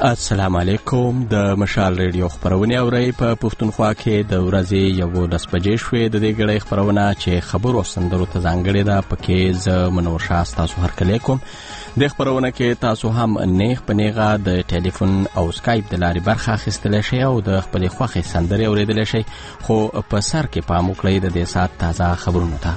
السلام علیکم. د مشال ریډیو خبرونه اورئ. په پښتونخوا کې د ورځې 11:10 بجې شوې. د دې غړې خبرونه چې خبرو او سندرو ته ځانګړې ده پکې ز منور شاه تاسو هرکلی کوم. د خبرونه کې تاسو هم نیغ په نیغه د ټلیفون او سکایپ د لارې برخه اخیستلی شئ او د خپلې خوښې سندرې اورېدلی شئ، خو په سر کې پام وکړئ د دې ساعت تازه خبرونو ته.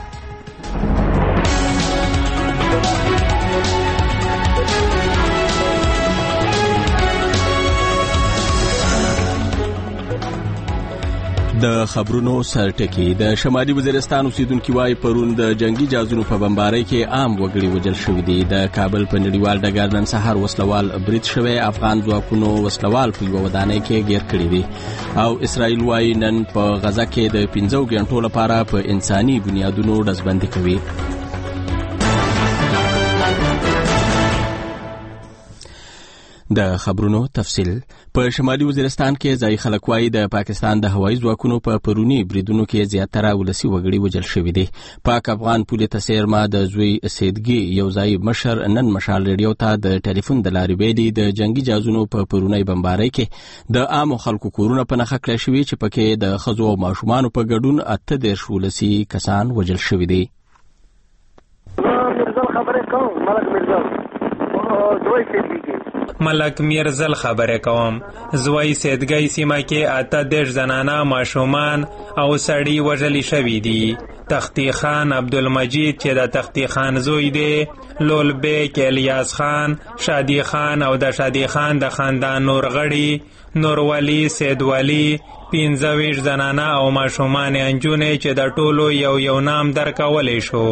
د خبرونو سرټکی. د شمالي وزیرستان اوسیدونکي وایي پرون د جنگي جهازونو په بمبارۍ کې عام وګړي وژل شوي دي. د کابل په نړیوال ډګر نن سهار وسلوال برید شوی. افغان ځواکونو وسلوال په یوه ودانۍ کې ګیر کړي دي. او اسرائیل وایي نن په غزه کې د 15 غنټو لپاره په انساني بنیادونو ډزبندي کوي. د خبرونو تفصیل. په شمالي وزیرستان کې ځای خلک وایي د پاکستان د هوایي ځواکونو په پرونی بریدونو کې زیاتره ولسي وګړي وژل شوي دي. پاک افغان پولې ته څیرمه د زوی سیدګي یو ځای مشر نن مشال ریډیو ته د ټلیفون د لارې ویلي د جنگي جهازونو په پرونی بمبارۍ کې د عامو خلکو کورونه په نښه کړای شوي چې پکې د ښځو او ماشومانو په ګډون 38 ولسي کسان وژل شوي دي. ملک میرزل خبره کوم. زوی سیدګي سیمه کې 38 زنانه ماشومان او سړی وژل شوي دي. تختی خان عبدالمجید چې د تختی خان زوی دی، لول بیک الیاس خان، شادی خان او د شادی خان د خاندان نور غړي، نور ولی، سید ولی، 15 زنانه او ماشومان انجونې چې د ټولو یو نام درکولی شو.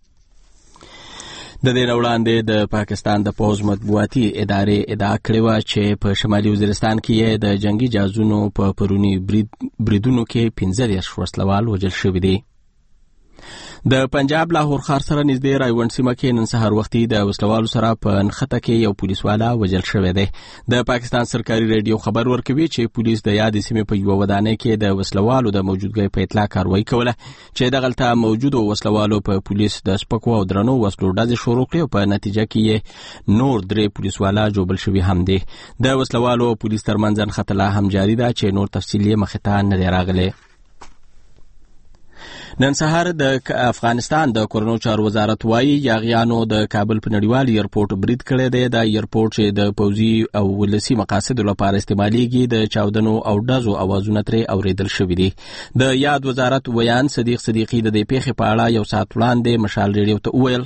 د دې وړاندې د پاکستان د پوز مطبوعاتي ادارې ادعا کړې وه چې په شمالي وزیرستان کې د جنگي جهازونو په پرونی بریدونو کې 15 وسلوال وژل شوي دي. د پنجاب لاهور ښار سره نږدې رایوند سیمه کې نن سهار وختي د وسلوالو سره په نښته کې یو پولیسوالا وژل شوی دی. د پاکستان سرکاري ریډیو خبر ورکوي چې پولیس د یادې سیمې په یوه ودانۍ کې د وسلوالو د موجودګۍ په اطلاع کاروایی کوله چې دغلته موجودو وسلوالو په پولیس د سپکو او درنو وسلو ډزې شروع کړې او په نتیجه کې یې نور 3 پولیسوالا جوبل شوي هم دي. د وسلوالو پولیس ترمنځ نښته لا هم جاري ده چې نور تفصیل یې مخې ته نه دی راغلی. نن سهار د افغانستان د کورونو چارو وزارت وایي یاغیانو د کابل په نړیوال ایرپورټ برید کړی دی. د ایرپورټ چې د پوځي او ولسي مقاصدو لپاره استعمالیږي د چاودنو او ډزو اوازونه ترې اوریدل شوي دي. د یاد وزارت ویان صدیق صدیقي د دې پیښې په اړه یو ساعت وړاندې مشال ریډیو ته وویل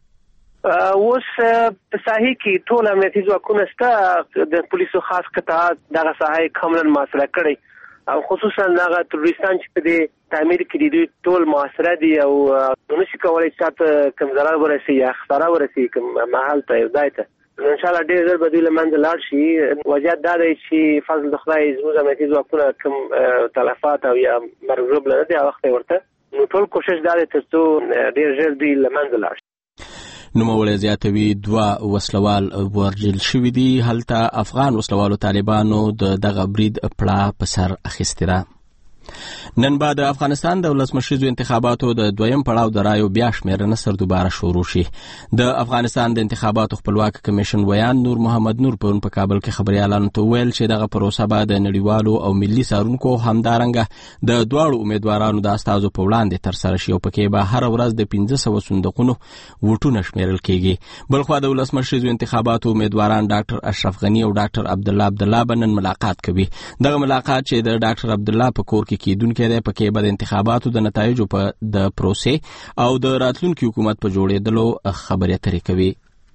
اوس په ساحې کې ټول امنیتي ځواکونه شته. د پولیسو خاص قطعات دغه ساحه کاملا محاصره کړی او خصوصا هغه تروریستان چې په دې تعمیر کې دي ټول محاصره دي او نشي کولای چې تاسو کوم ضرر ورسي یا خطر ورسي کوم محل ته ځای ته. ان شاء الله ډېر زر بدیل منځ لاړ شي. وجه دا دی چې فضل د خدای زموږ امنیتي ځواکونه کوم تلفات او یا مرګ ژوبله نه دي وخت ورته، نو ټول کوشش دا دی ترڅو ډېر ژر دوی له منځه لاړ شي. نوموړی زیاتوي 2 وسلوال وژل شوي دي. هلته افغان وسلوالو طالبانو د دغه برید پړه په سر اخیستې ده. نن بعد د افغانستان د ولسمشریزو انتخاباتو د دویم پړاو د رایو بیا شمیرنه سر دوباره شروع شي. د افغانستان د انتخاباتو خپلواک کمیشن ویان نور محمد نور پرون په کابل کې خبريالانو ته ویل چې دغه پروسه به د نړیوالو او ملي څارونکو همدارنګه د دواړو امیدوارانو د استازو په وړاندې ترسره شي او پکې به هر ورځ د 1500 صندوقونو ووټونه شمیرل کیږي. بلخوا د ولسمشریزو انتخاباتو امیدواران ډاکټر اشرف غنی او ډاکټر عبدالله بنن ملاقات کوي. دغه ملاقات چې د ډاکټر عبدالله په کور کې کیدونکې ده پکې به د انتخاباتو د نتایجو په د پروسې او د راتلونکي حکومت په جوړېدلو خبرې اترې کوي.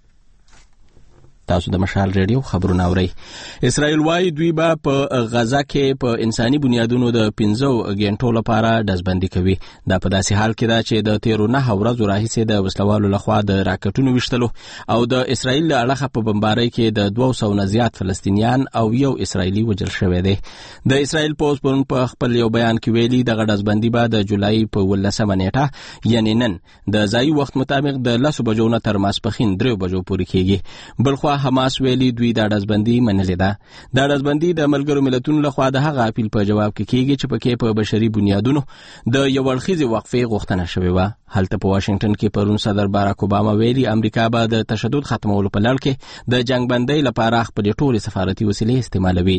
تاسو د مشال ریډیو خبرونه اورئ. اسرائیل وایي دوی به په غزه کې په انساني بنیادونو د 15 غنټو لپاره ډزبندي کوي. دا په داسې حال کې ده چې د 13 ورځو راهیسې د وسلوالو لخوا د راکټونو ویشتلو او د اسرائیل له اړخه په بمبارۍ کې د 200 نه زیات فلسطینیان او یو اسرائیلي وژل شوی دی. د اسرائیل پوز پرون په خپل یو بیان کې ویلي دغه ډزبندي به د جولای په 18 نیټه یعنی نن د ځایي وخت مطابق د 10 بجو نه تر ماسپښین 3 بجو پورې کېږي. بلخوا خوا حماس ویلي دوی دا ډزبندي منلې ده. دا ډزبندي د ملګرو ملتونو لخوا د هغه اپیل په جواب کې کیږي چې پکې په بشري بنیادونو د یو اړخیزې وقفې غوښتنه شوې وه. هلته په واشنگټن کې پرون صدر باراک اوباما ویلي امریکا به د تشدد ختمولو په لړ کې د جنگ بندۍ لپاره خپلې ټولې سفارتي وسیلې استعمالوي.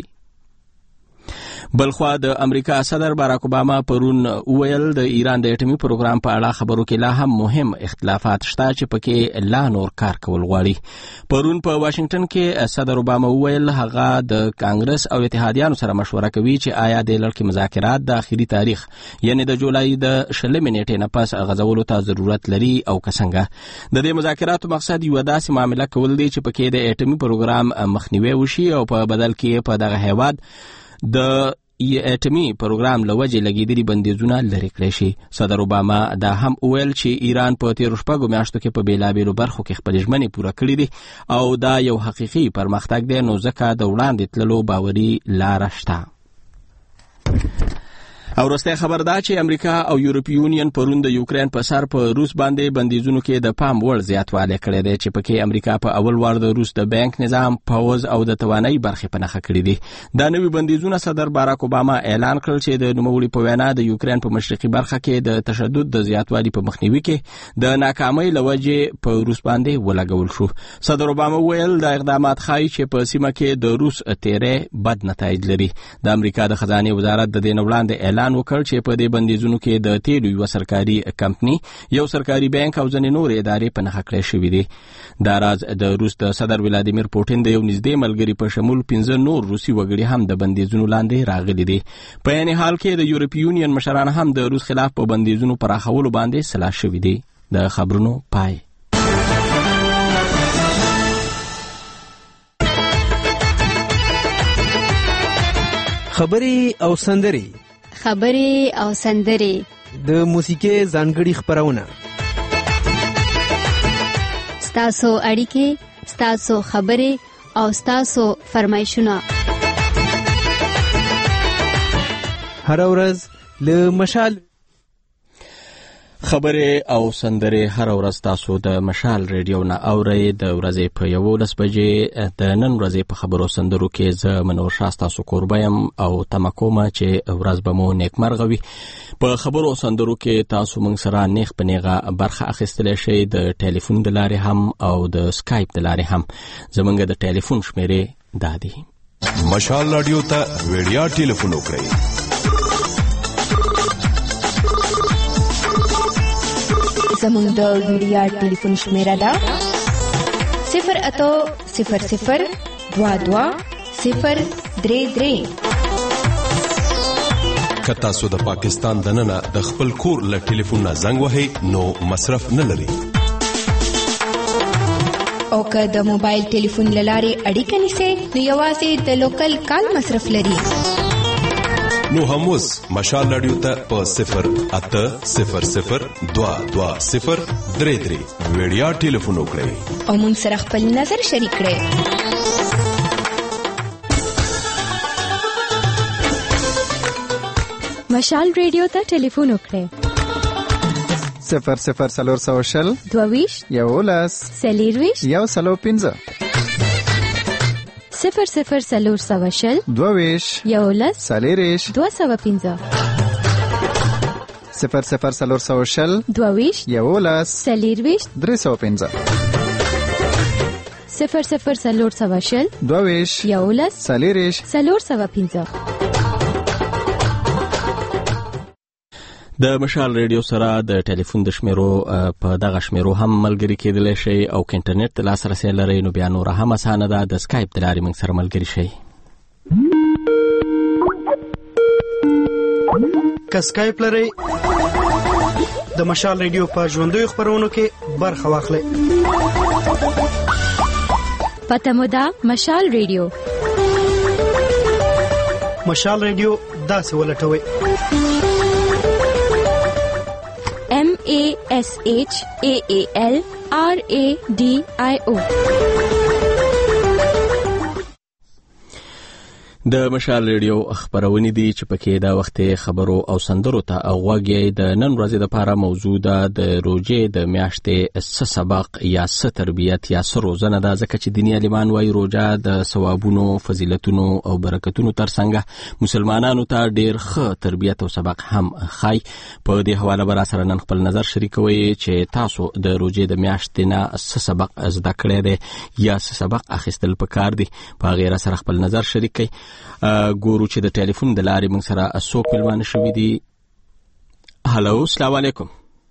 بلخوا د امریکا صدر باراک اوباما پرون ویل د ایران د اټومي پروګرام په اړه خبرو کې لا هم مهم اختلافات شته چې پکې لا نور کار کول غواړي. پرون په واشنگټن کې صدر اوباما ویل هغه د کانګرس او اتحادیانو سره مشوره کوي چې آیا د لړ کې مذاکرات د اخري تاریخ یعنی د جولای د 20 نیټې نه پس غځولو ته ضرورت لري او کسنګه. د دې مذاکراتو مقصد یو داسې معامله کول دی چې پکې د اټومي پروګرام مخنیوي وشي او په بدل کې په دغه هیواد د اټومي پروګرام لوجه لګیدلي بندیزونه لري کړی شي. صدر اوباما دا هم ویل چې ایران په تیرو شپږو میاشتو کې په بیلابیلو برخو کې خپل ژمنې پوره کړې دي او دا یو حقیقي پرمختګ دی، نو ځکه د وړاندې تللو باوري لاره شته. او وروستی خبر دا چې امریکا او یورپی یونین پرون د یوکرين په سر په روس باندې بندیزونو کې د پام وړ زیاتوالی کړی دی چې پکې امریکا په اول وار د روس د بانک نظام، پوز او د توانایي برخې په نښه کړي دي. دا نوي بندیزونه صدر باراک اوباما اعلان کړل چې د نوموړي په وینا د یوکرين په مشرقي برخه کې د تشدد د زیاتوالي په مخنیوي کې د ناکامۍ لوجه په روس باندې ولګول شو. صدر اوباما ویل د اقدامات ښایي چې په سیمه کې د روس تیرې بد نتایج لري. د امریکا د خزانه وزارت د دې وړاندې اعلان وکړ چې په دې بندیزونو کې د تیلو یو سرکاري کمپنی، یو سرکاري بانک او ځینې نور ادارې په نښه کړې شوې دي. دا راز د روس د صدر ولادیمیر پوټین د یو نږدې ملګري په شمول 15 نور روسي وګړي هم د بندیزونو لاندې راغلي دي. په عین حال کې د یورپی یونین مشران هم د روس خلاف په بندیزونو پراخولو باندې سلا شوي دي. د خبرونو پای. خبري او سندري، خبري او سندري، د موسیقي ځانګړي خبرونه، ستاسو اړیکې، ستاسو خبري او ستاسو فرمایشونه هر ورځ له مشال خبرې او سندرې هر ورځ تاسو د مشال ریډیو نه اورئ. د ورځې په 11 بجې د نن ورځې په خبرو سندرو کې زه منور شاه تاسو کوربه یم او تمه کومه چې ورځ به مو نیکمرغه وي. په خبرو سندرو کې تاسو موږ سره نیغ په نیغه برخه اخیستلی شئ، د ټلیفون د لارې هم او د سکایپ د لارې هم. زموږ د ټلیفون شمیرې دا دي: مشال رادیو ته ویډیا ټلیفون وکړئ، زمونږ د ویډیا ټلیفون شمیره ده 08000220033. که تاسو د پاکستان دننه د خپل کور له ټلیفون نه زنګ وهئ نو مصرف نه لري، او که د موبایل ټلیفون له لارې اړیکه نیسئ نو یوازې د لوکل کال مصرف لري. نو هم اوس مشال رادیو ته په 08000220033 ویډیا ټلیفون وکړئ او موږ سره خپل نظر شریک کړئ. مشال رادیو ته ټلیفون وکړئ 00400 22 11 سلیرویش 105 00400 22 11 سلیریش 205 00400 22 11 سلیرویش 305 00400 22 11 سلیریش 305. د مشال ریډیو سره د ټلیفون د شمیرو په دغه شمیرو هم ملګری کېدلی شي او که انټرنیټ ته لاسرسی لرئ نو بیا نوره هم اسانه ده، د سکایپ د لارې موږ سره ملګري شئ. که سکایپ لرئ د مشال ریډیو په ژوندیو خپرونو کې برخه واخلئ. پته مو ده مشال ریډیو. مشال ریډیو داسې ولټوئ: د د مشال ریډیو خبرونه دي چې پکې دا وخت خبرو او سندرو ته غوږی د نن ورځې لپاره موضوع ده د روزې د میاشتې څه سبق یا څه تربیت یا څه روزنه ده، ځکه چې دیني عالمان وايي روزه د ثوابونو، فضیلتونو او برکتونو ترڅنګ مسلمانانو ته ډیر ښه تربیت او سبق هم خای. په دې حواله به سره نن خپل نظر شریکوي چې تاسو د روزې د میاشتې نه څه سبق زده کړی دی یا څه سبق اخیستل پکار دي، په غیر سره خپل نظر شریکي. ګورو چې د ټلیفون د لارې موږ سره څوک ملمانه شوي دي. هلو، السلام علیکم.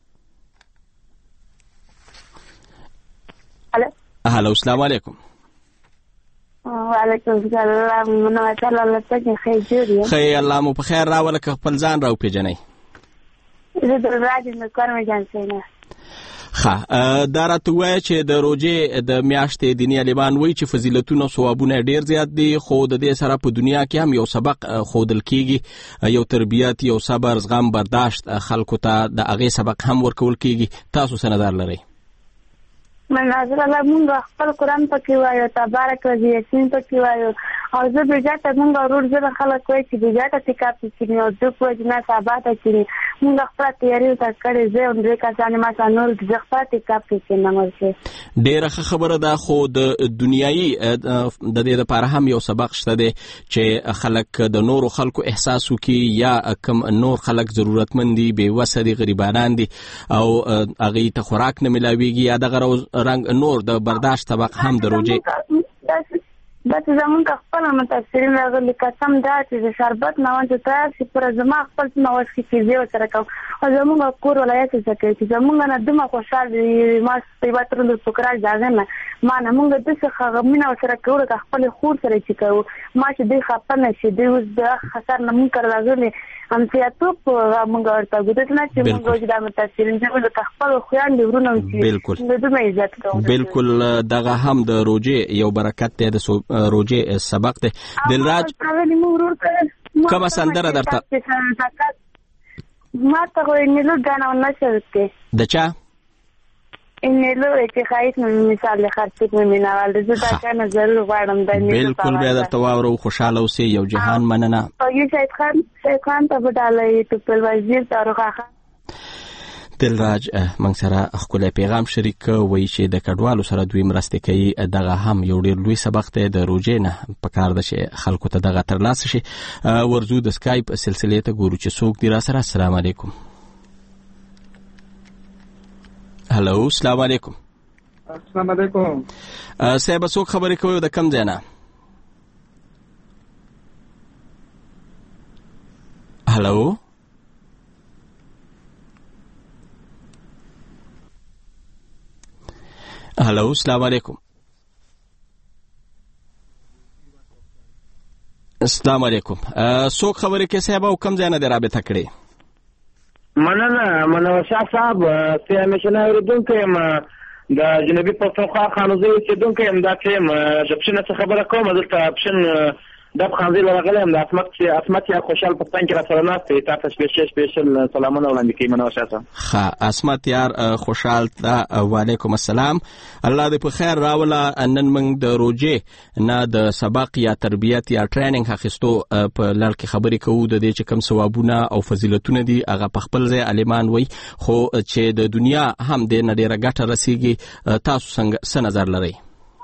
هلو، السلام علیکم. وعلیکم السلام. منوچه الله څنګه خیر جوړ خیر الله مو په خیر راوله که خپل ځان راو پیژنئ. زه د راډیو نه کارم جان سینه. دا راته وایي چې د روزې د میاشتې دیني عالمان وایي چې فضیلتونه او ثوابونه ډیر زیات دي، خو د دې سره په دنیا کې هم یو سبق ښودل کیږي، یو تربیت، یو صبر، زغم، برداشت خلکو ته د هغې سبق هم ورکول کیږي. تاسو څه نظر لرئ؟ من نظر الله مونږ خپل قرآن پکې وایو، تبارک و یاسین پکې وایو، او زه بېجاته مونږ ورور زره خلک وایي چې بېجاته اعتکاف کړي او دوه په وجه نه سبا ته کړي. مونږ خپله تیاري ورته کړې، زه هم دوې کسانې ما سره نور زه خپله اعتکاف کړم. ډېره ښه خبره ده، خو د دنیایي د دې لپاره هم یو سبق شته دی چې خلک د نورو خلکو احساس وکړي، یا کم نور خلک ضرورتمند دي، بېوسه دي، غریبانان دي او هغې ته خوراک نه میلاویږي، یا دغه رنګ نور د برداشت سبق هم د روزې. بس زمونږ خپل متاثرین راغلي، قسم دا چې د شربت نه چې تیار شي پر زما خپل نوښت کې زه ورسره کوم، او زمونږ کور ولایت څخه کوي چې زمونږ نه دومره خوشحال دي ما په تر د سکرای ځاګه نه ما نه مونږ د څه غمینه ورسره کوو که خپل خور سره چې کوو ما چې دوی خپه نشي دوی اوس د خطر نه مونږ راغلي هم سیاتو په مونږ ورته ګوتل نه چې مونږ د متاثرین د خپل خویان دی ورونه چې د دوی عزت کوو. بالکل دغه هم د روزې یو برکت دی، د روزې سبق دی. دلراج کومه سندره درته ما ته وایي نیلو غانا نشر کې د چا نیلو چې خایس مثال خرڅ مې مینوال د زړه کنه ضرور غواړم د نیلو. بالکل بیا درته واورو، خوشاله اوسئ، یو جهان مننه. او یو شهید خان ته بدالای ته په وزیر تاریخ دلراج موږ سره خپل پیغام شریک وایي چې د کډوالو سره دوی مرسته کوي، دغه هم یو ډیر لوی سبق دی. د روزې نه پکار ده چې خلکو ته دغه ترلاسه شي. ورزو د سکایپ سلسلې ته ګورو چې څوک دی را سره. السلام علیکم. هلو، السلام علیکم. السلام علیکم. صاحب څوک خبرې کوي د کوم ځای نه؟ هلو، هلو، السلام علیکم. السلام علیکم. څوک خبرې کوي صاحب او کوم ځای نه دی رابطه کړې؟ منو شاه صاحب چې همیشه اورېدونکی یم د جنوبي پښتونخوا خانوزۍ اوسېدونکی یم. دا چې د پښین څخه خبره کوم، دلته پښین د خانزۍ راغلی یم. د عصمت یا خوشحال پښتون کې را سره ناست دی، تا ته سپیشل سلامونه وړاندې کوي. منو شاه صاحب. ښه، عصمت یار خوشحال ته وعلیکم السلام. الله دې په خیر راوله. نن موږ د روزې نه د سبق یا تربیت یا ټریننګ اخیستو په لړ کې خبرې کوو. د دې چې کوم ثوابونه او فضیلتونه دي هغه په خپل ځای عالمان وایي، خو چې د دنیا هم دې نه ډېره ګټه رسېږي. تاسو څه نظر لرئ؟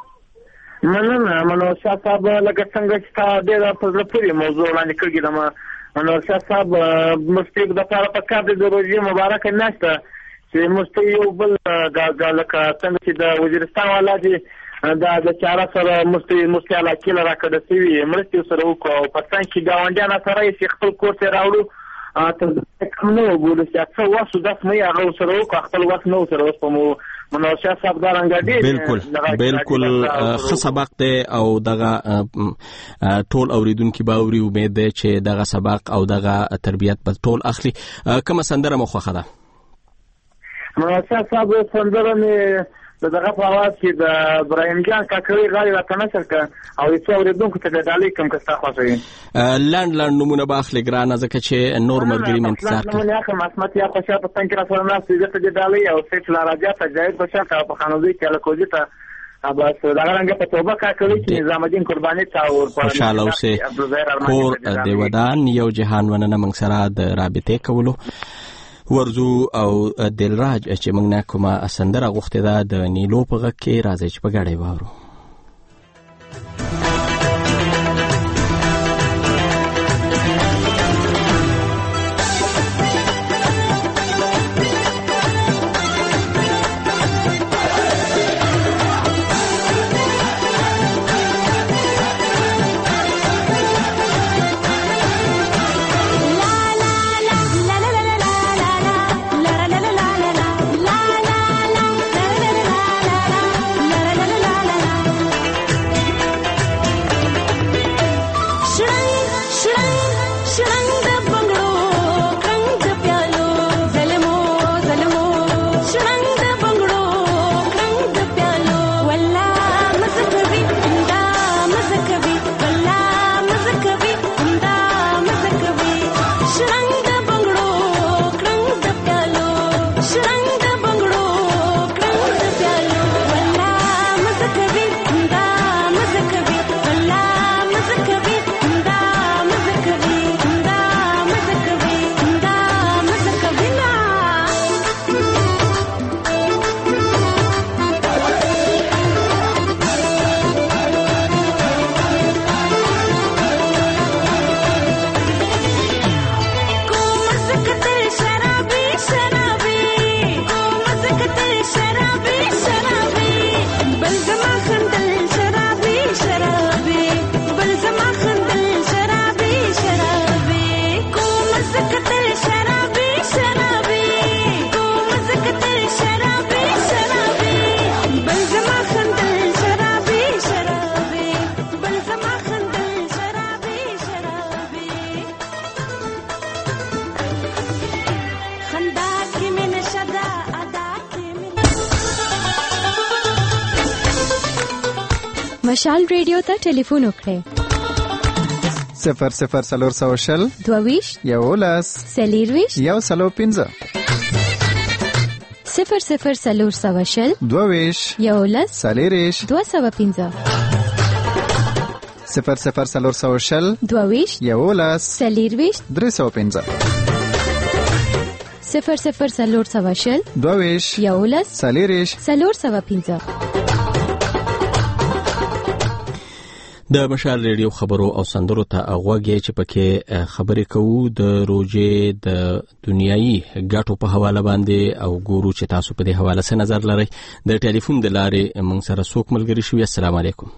منو شاه صاحب لکه څنګه چې تا ډېره په زړه پورې موضوع وړاندې کړې ده. منو شاه صاحب مفتي دپاره پکار دی د روژې مبارکه میاشته چې مفتي یو بل لکه څنګه چې د وزیرستان والا دي د چاره سره مفتي علاقې له راکډه شوي مرستې سره وکړو، او په څنګ کې ګاونډیان سره یې چې خپل کور ته راوړو تر کم نه وبولو چې څه وس داس مې هغه سره وکړو، خپل وس نه سره اوس په منوشا صاحب دا رنګ دی. بالکل ښه سبق دی او دغه ټول اوریدونکي به اوري. امید دی چې دغه سبق او دغه تربیت به ټول اخلي. کومه سندره مو خوښه ده؟ منوشا صاحب سندره مې دغه په اواز کې د ابراهیم جان کاکړي غاړې راته نشر کړه او یې اوریدونکو ته د ډالۍ کوم کستا خوښوي. لنډ نمونه به اخلي ګرانه، ځکه چې نور ملګري مې انتظار کوي. نمونه اخلم. عصمت یا خوشحال پښتون کې را سره ناست دي، زه ته د ډالۍ او سیف لاراجا ته جاید بشر ته په خانوزۍ کې الکوزي ته بس دا رنګ په توبه کا کړی چې نظام الدین قرباني تا او خوشاله اوسه کور د ودان یو جهان وننه موږ سره د رابطې کولو ورزو او دلراج چې موږ نه کومه سندره غوښته ده د نیلو په غږ کې راځي چې په ګډه وورو. مشال ریډیو ته ټلیفون وکړئ 00 22 11 سلیرویش 115 00 22 11 سلیریش 215 00 22 11 سلیرویش 315 00 22 11 سلیریش 315 د مشال ریډیو خبرو او سندرو ته غوږی چې پکې خبرې کوو د روزې د دنیایي ګټو په حواله باندې او ګورو چې تاسو په دې حواله څه نظر لرئ. د ټلیفون د لارې موږ سره څوک ملګری شوي. السلام علیکم.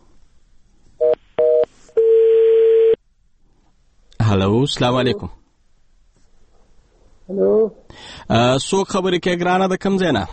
هلو السلام علیکم. هلو څوک خبرې کوي ګرانه د کوم ځای نه؟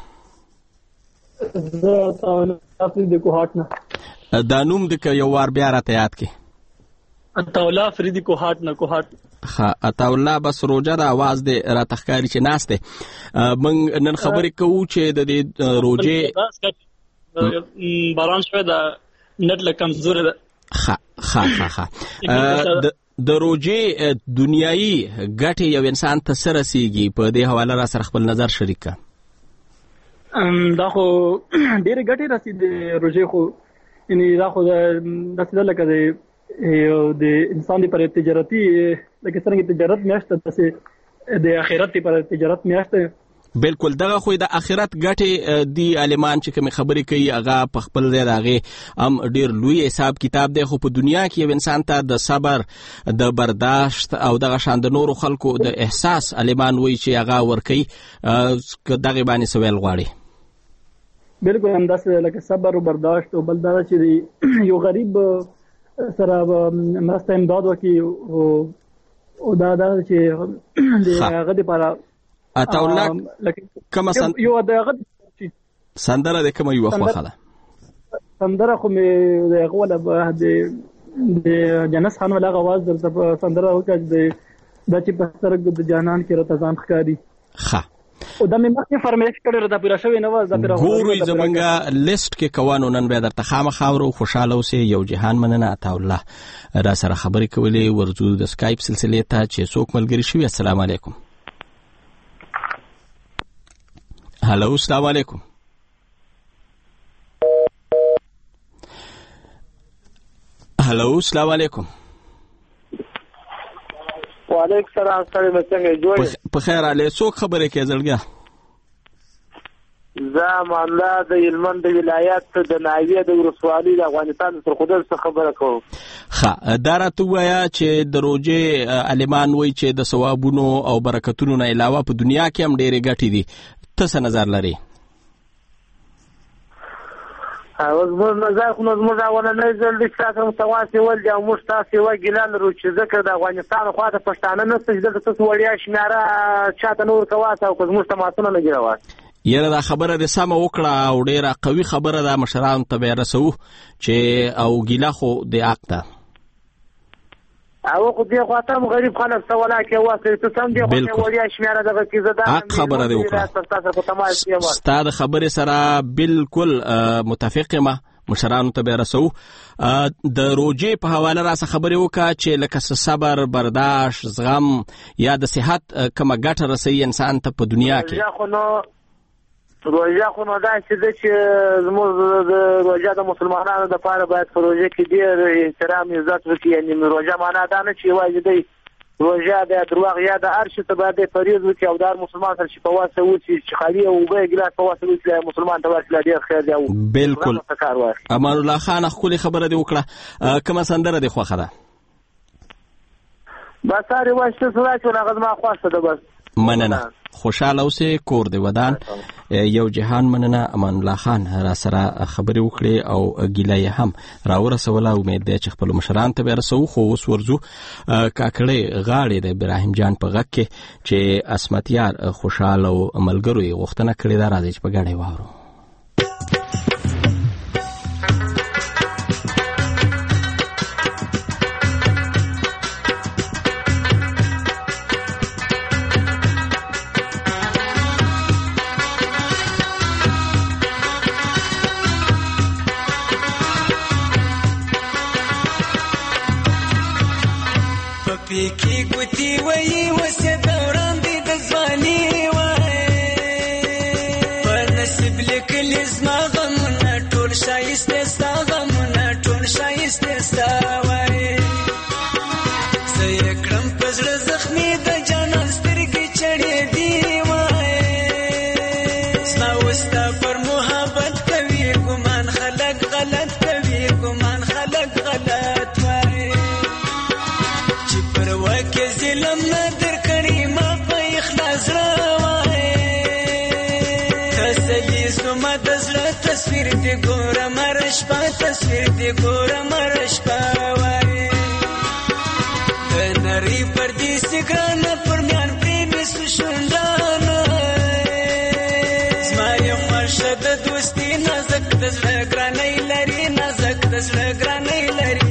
زه تاسو د کوهاټ نه. دا نوم د یو وار بیا راته یاد کی. عطاالله فریدی کوهاټ نه کوهاټ. ها عطاالله بس روزه د आवाज د راته ښکاری چې ناشته. موږ نن خبرې کوو چې د دې روزه باران شوه د نت له کمزور ده. ها د روزه دنیایي ګټه یو انسان ته سره سیږي په دې حواله را سره خپل نظر شریک کا. دا خو ډېر ګټه رسید روزه خو یعنی دا خو د څه لکه د انسان پر تجارتي لکه څنګه تجارت میاشته تاسو د آخرت پر تجارت میاشته بالکل دغه خو د آخرت ګټه دی عالمان چې کوم خبرې کوي هغه په خپل ځای راغی ام ډیر لوی حساب کتاب دی خو په دنیا کې یو انسان ته د صبر د برداشت او دغه شان د نورو خلکو د احساس عالمان وایي چې هغه ورکي دغه باندې سوال غواړي. بالکل همداسې لکه صبر او برداشت او بل دا چې یو غریب سره مرسته امداد وکړي او دا چې د هغه لپاره عطاالله کومه یو دغه سندره د کومه یو خوخه ده سندره خو مې د هغه ولا د جنس خان ولا غواز د سندره وکړه د چې په سره د جانان کې رتزان ښکاری. ښه او دا مې مخکې فرمایش کړی دا پوره شوی نه و دا ګورو زمونږه لیست کې کوانو نن به درته خامخاورو خوشاله اوسئ. یو جهان مننه عطاالله را سره خبرې کولې. ورزو د سکایپ سلسلې ته چې څوک ملګری شوي. السلام علیکم. هلو السلام علیکم. هلو السلام علیکم. وعلیکم السلام. څنګه جوړ په خیر علي څوک خبرې کوي زړګیا؟ زه مالله د هلمند د ولایت د ناویه د ولسوالۍ د افغانستان سرخودل څخه خبره کوم. ښه دا راته ووایه چې د روژې عالمان وایي چې د ثوابونو او برکتونو نه علاوه په دنیا کې هم ډېرې ګټې دي. ته څه نظر لرې؟ زموږ نظر خو زموږ اولنی ځل دی چې تاسو هم تواس یول دي او موږ تاسو یوه ګیله لرو چې ځکه د افغانستان خواته پښتانه نشته چې دلته تاسو وړیا شمېره چاته نه ورکواسه او که زموږ تماسونه نه ګیرواسه. یاره دا خبره دې سمه وکړه او ډېره قوي خبره ده. مشرانو ته به یې رسوو چې او ګیله خو د حق ده او خو دې خواته هم غریب خلک څه ولاکې واسه ته سم دې خواته وړیا شمېره دغه کې زه دا حق خبره دې وکړه. ستا د خبرې سره بالکل متفق یم. مشرانو ته به رسو. د روژې په حواله راڅخه خبرې وکړه چې لکه صبر، برداشت، زغم یا د صحت کومه ګټه رسوي انسان ته په دنیا کې. روژه خو نو داسې ده چې زموږ د روژه د مسلمانانو دپاره باید په روژه کې ډېر احترام عزت وکړي. یعنې روژه معنا دا نه چې یوازې دی روژه د درواغ یا د هر شي ته باید دی پرهیز وکړي او د هر مسلمان سره چې په واسه وڅښي چې خالي او اوبه یې ګیلاس په واسه وڅښي مسلمان ته ورکړي ډېر خیر دی. بلکل امان الله خان ښکلې خبره دې وکړه. کومه سندره دې خوښه ده؟ بس هرې وایي څه را چې هغه زما خوښه ده. بس مننه. خوشاله اوسې، کور دې ودان. یو جهان مننه. امان الله خان را سره خبرې وکړې او ګیله یې هم راورسوله. امید دی چې خپلو مشرانو ته به یې رسوو. خو اوس ورځو کاکړۍ غاړې د ابراهیم جان په غږ کې چې عصمت یار خوشحال او ملګرو یې غوښتنه کړې ده. راځئ چې په ګډه یې واورو. کی ګوتی وای وسه دوران دی د ځواني وای په نصیب لیکلی زما غمونه ټول شایسته ستا غمونه ټول شایسته ستا وای زه یې کړم په زړه زخمي د جانان سترګې چړې دی وای زما وستا پر محبت کوي ګمان خلک غلط کوي ګمان خلک غلط وای که ظلم ندر کړي ما په اخلاص راوای تسلی زما د زړه تصویر دې ګوره مرش په تصویر دې ګوره مرش په وای د نری پر دې سګران پر میان پریم سشوندانه زما یو مرشد دوستي نازک د زړه ګرانۍ لري نازک د زړه ګرانۍ لري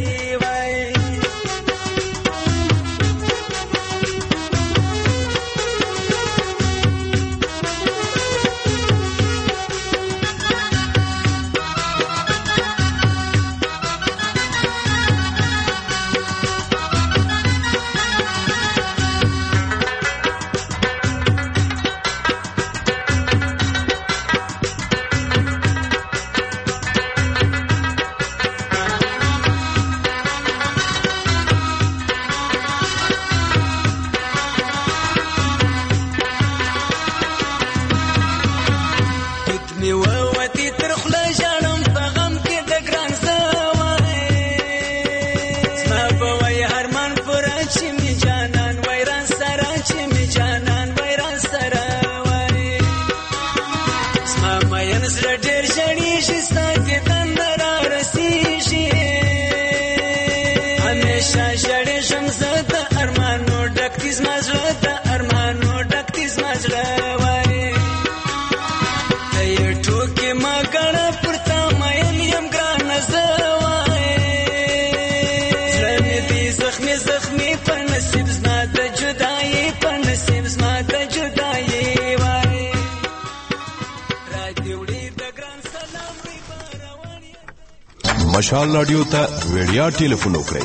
مشال رادیو ته ویډیا ټلیفون وکړئ.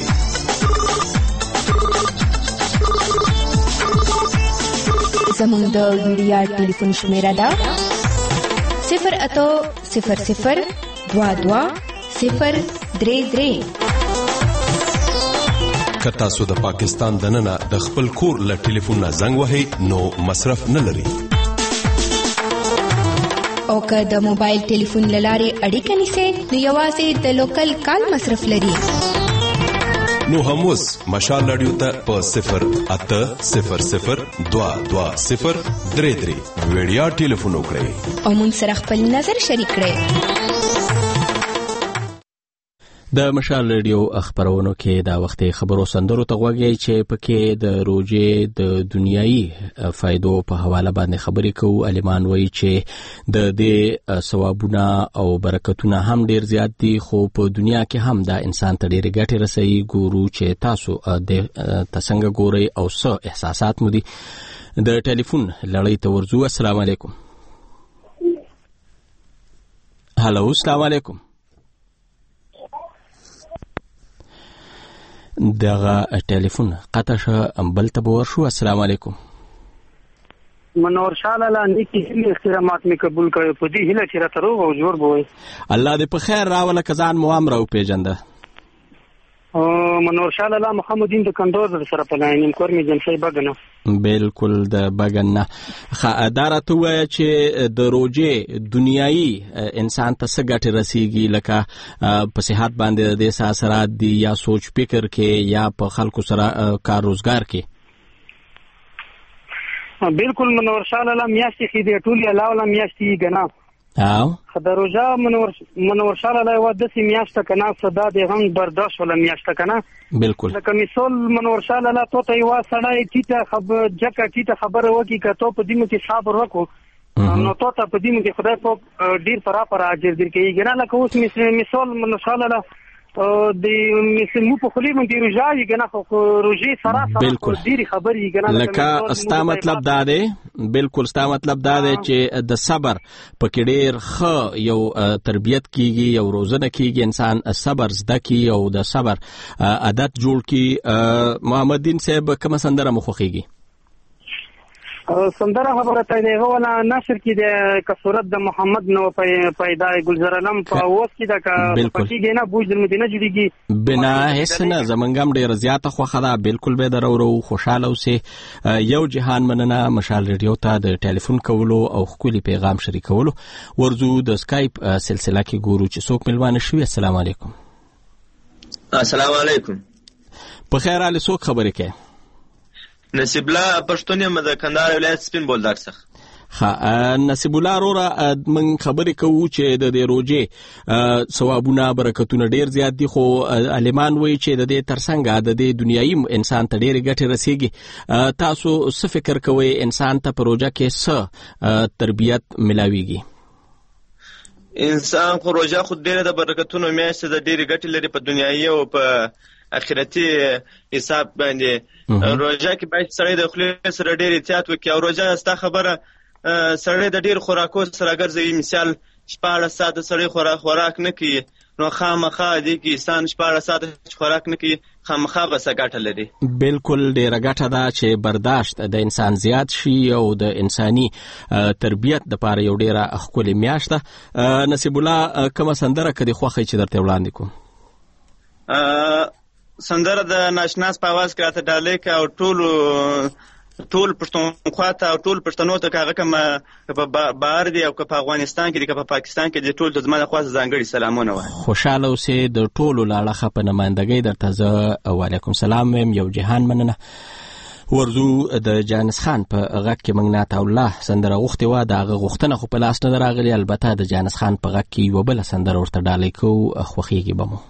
زموږ د ویډیا ټلیفون شمیره ده 0800022 033. کتا سو د پاکستان دننه د خپل کور له ټلیفون نه زنګ وهي نو مصرف نه لري. او که د موبایل ټلیفون لاره اړیکه نیسئ نو یوازې د لوکل کال مصرف لري. نو هم اوس مشال رادیو ته په 08000220333 ویډیا ټلیفون وکړئ او مونږ سره خپل نظر شریک کړئ. د مشال رادیو خبرونو کې دا وخت خبرو سندرو ته غوږی چې پکې د روزې د دنیایي فائدو په حواله باندې خبرې کوو. عالمان وایي چې د دې ثوابونه او برکتونه هم ډیر زیات دي، خو په دنیا کې هم دا انسان ته ډېرې ګټې رسوي. ګورو چې تاسو د څنګه ګورئ او څه احساسات مو دي. د ټلیفون لړۍ ته ورځو. السلام علیکم. هلو، السلام علیکم. دغه ټلیفون قطع شو، بل ته به ورشو. السلام علیکم. منور شاه لاله نیکی هیله احترامات می قبول کړو، په دې هیله چې راته روغ او جوړ بوي. الله دې په خیر راوله، کزان مو امر او پیجنده. منور شاه لاله محمدین د کندوز سره په لاینم کور می جنسي بغنه. بالکل د بغنه. خدارته وای چې د روزې دنیایي انسان ته څه ګټه رسیږي، لکه په صحت باندې د اثرات دي یا سوچ فکر کې یا په خلکو سره کار روزګار کې. بالکل منور شاه لاله میاشتې کې د ټولي علاوه میاشتې غنا او خدروجا منور شاه لاله و د میاشته کنا صدا د هم برداشت ولا میاشته کنا. بالکل لکه مثال منور شاه لاله تو ته یو سړی چې ټیټه خبره وکي که ته په دې کې صبر وکړو نو تو ته په دې کې خدای په ډیر پر اجر درکېږي نه. لکه اوس مثال منور شاه لاله د مسلمو په خلی باندې روزي کنه، خو روزي سره ډېری خبرې کنه. لکه ستا مطلب دا دی، بالکل ستا مطلب دا دی چې د صبر په کې ډېر ښه یو تربیت کیږي، یو روزنه کیږي، انسان صبر زده کی او د صبر عادت جوړ کی. محمد دین صاحب کومه سندره مو خوښیږي؟ سندره خبره ته دی ولا نشر کې د کثرت د محمد نو پیدا گلزرلم په اوس کې د پکې نه بوج د مدینه جوړیږي بنا هیڅ نه زمنګم ډیر زیاته خوخه ده. بالکل به درو خوشاله اوسه. یو جهان مننه مشال رادیو ته د ټلیفون کولو او خولي پیغام شریکولو. ورزو د اسکایپ سلسله کې ګورو چې څوک ملوانه شوی. السلام علیکم. السلام علیکم. په خیر علي څوک خبرې کوي؟ نصیب الله پښتون یم د کندهار ولایت سپین بولدار څخه. نصیب الله وروره من خبرې کوو چې د دې روزې ثوابونه برکتونه ډیر زیات دي، خو عالمان وایي چې د دې ترڅنګ د دې دنیایي انسان ته ډېرې ګټې رسیږي. تاسو څه فکر کوئ انسان ته په روزه کې څه تربیت ملاویږي؟ انسان خو روزه خو ډېره د برکتونو میاشت ده، ډېرې ګټې لري په دنیایي او په اخرتي حساب باندې. روزه کې باید سړی د خولې سره ډېر احتیاط وکړي او روزه ستا خبره سړی د ډېر خوراکو سره ګرځوي. مثال 14 ساعته سړی خوراک نه کوي نو خامخا دې کې انسان 14 ساعته خوراک نه کوي، خامخا به څه ګټه لري. بالکل ډېره ګټه ده چې برداشت د انسان زیات شي او د انساني تربیت دپاره یو ډېره ښکلې میاشت ده. نصیب الله کومه سندره که دې خوښوي چې درته وړاندې کوم؟ سندره د ناشناس په आवाज کې راته ډالۍ که او ټول پښتونخوا ته او ټول پښتنو ته که هغه کومه په بهر دي او که په افغانستان کې دي که په پاکستان کې دي ټول ته زما لخوا ځانګړي سلامونه وایم. خوشحاله اوسې. د ټولو له اړخه په نمایندګۍ درته زه وعلیکم سلام وایم. یو جهان مننه. ورزو د جانس خان په غږ کې موږ نعت الله سندره غوښتې وه، د هغه غوښتنه خو په لاس نه راغلې. البته د جانس خان په غږ کې یوه بله سندره ورته ډالۍ کوو، خوښیږي به مو.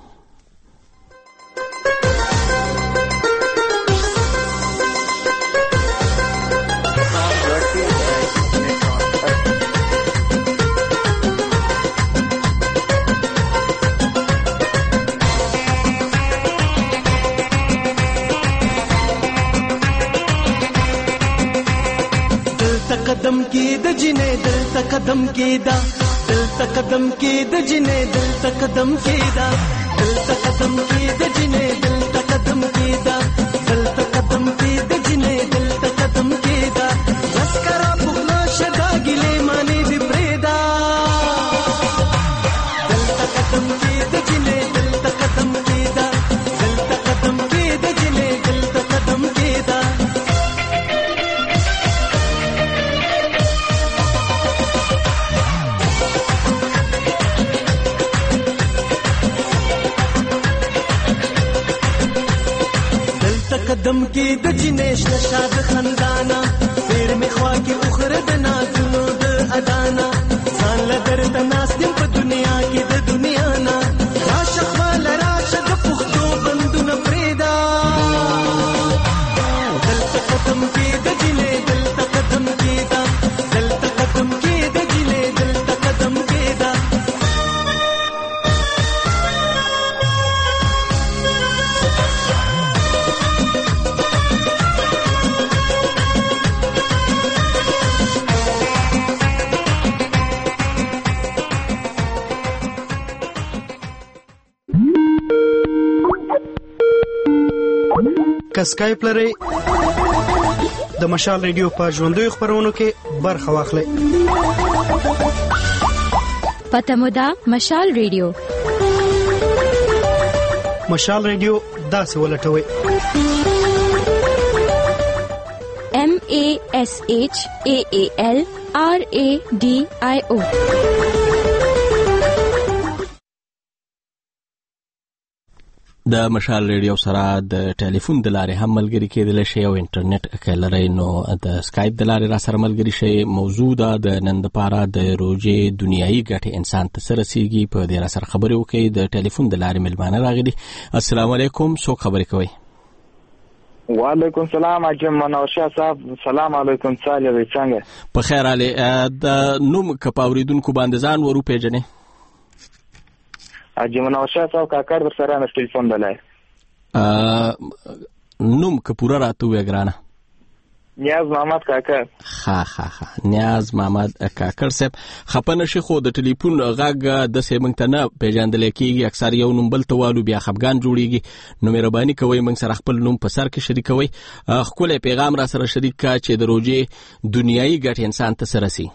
قدم کې د جنې دلته قدم کې دا دلته قدم کې د جنې دلته قدم کې دا دلته قدم کې د جنې دلته قدم کې دا دلته قدم کې د جنې دلته قدم کې دا مسکرا بغلا شدا ګلې مانی دی پرېدا دلته قدم کې د جنې دلته قدم کې دا دلته قدم کې د جنې قدم کې د جنې شنه د خندانا پیر می خوا کې اخره د نازونو د ادانا ځان له درته ناستم په دنیا کې د دنیا نه راشه خپل راشه د پښتو بندونه پرېدا دلته قدم کې د جنې دلته قدم کې دا دلته قدم کې د جنې دلته قدم کې دا سکایپ لري د مشال ریډیو په ژوندوي خبرونو کې برخه واخلئ. پته مو ده مشال ریډیو داسې ولټوي MASHAALRADIO. د مشال ریډیو سره د ټلیفون د لارې هم ملګری کېدلی شي او انټرنیټ که لرئ نو د سکایپ د لارې را سره ملګری شي. موضوع ده د نن دپاره د روژې دنیایي ګټې انسان ته څه رسیږي، په دې را سره خبرې وکړئ. د ټلیفون د لارې مېلمانه راغلي. السلام علیکم، څوک خبرې کوئ؟ وعلیکم السلام اجم منوشه صاحب. سلام علیکم صالح وی څنګه؟ په خیر علي. د نوم که په اوریدونکو باندې ځان ور وپېژنې؟ اجم منوشه صاحب کاکړ در سره نه ټلیفون دلای. نوم که پورا راته وې ګرانه؟ نیاز محمد کاکړ. ها نیاز محمد کاکړ صاحب. خپه نشي خو د ټلیفون غږ د سه موږ ته نه پیژندل کېږي، اکثر یو نوم بل توالو بیا خفګان جوړیږي. نو مهرباني کوئ موږ سره خپل نوم په سر کې شریکوي. خپل پیغام را سره شریک کا چې د روزې دنیایي ګټ انسان ته سره سي.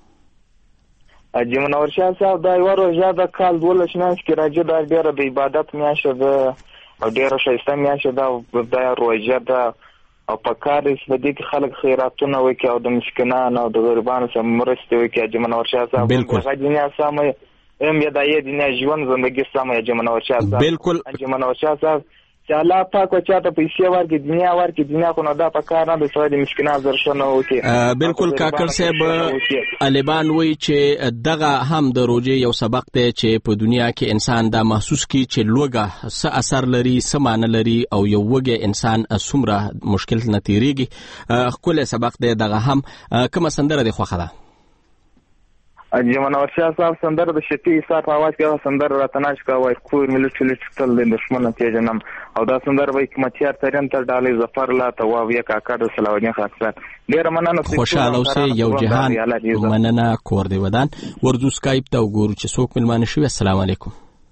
اجم منور شاه صاحب دا یو روزه د کال 12 میاشتې کې راځي، دا ډېره د عبادت میاشت ده او ډېره شایسته میاشت ده. دا روزه ده او په کار یې د دې کې خلک خیراتونه وکړي او د مسکینانو او د غریبانو سره مرسته وکړي. اجم منور شاه صاحب هغه دنیا سمه یا د دنیا ژوند زندگی سمه. اجم منور شاه صاحب بالکل. اجم منور شاه صاحب چې الله پاک او چاته پیسې ورکړي دنیا کو نه دا په کار نه د سوال مسکینانو درشنه وکړي. بالکل کاکړ صاحب. طالبان وایي چې دغه هم د روزې یو سبق دی چې په دنیا کې انسان دا محسوس کړي چې لوږه څه اثر لري، څه معنی لري او یو وږی انسان څومره مشکل نه تیریږي. ښکلی سبق دی دغه هم. کومه سندره دی خوښه ده؟ اجم منور شاه صاحب سندره د شفیع عیسی په اواز کې سندره راتناش کا وای کوی ملت تل د دشمن ته جنم او دا سندره وای کمتیار ترین تر ډالې ظفر لا تواو یک اکاډ سلاوجین خاصه ډیر مننه. خوشاله اوسئ. یو جهان مننه. کور دی ودان. ورځو سکایپ ته وګورو چې څوک ملمانه شوی. السلام علیکم.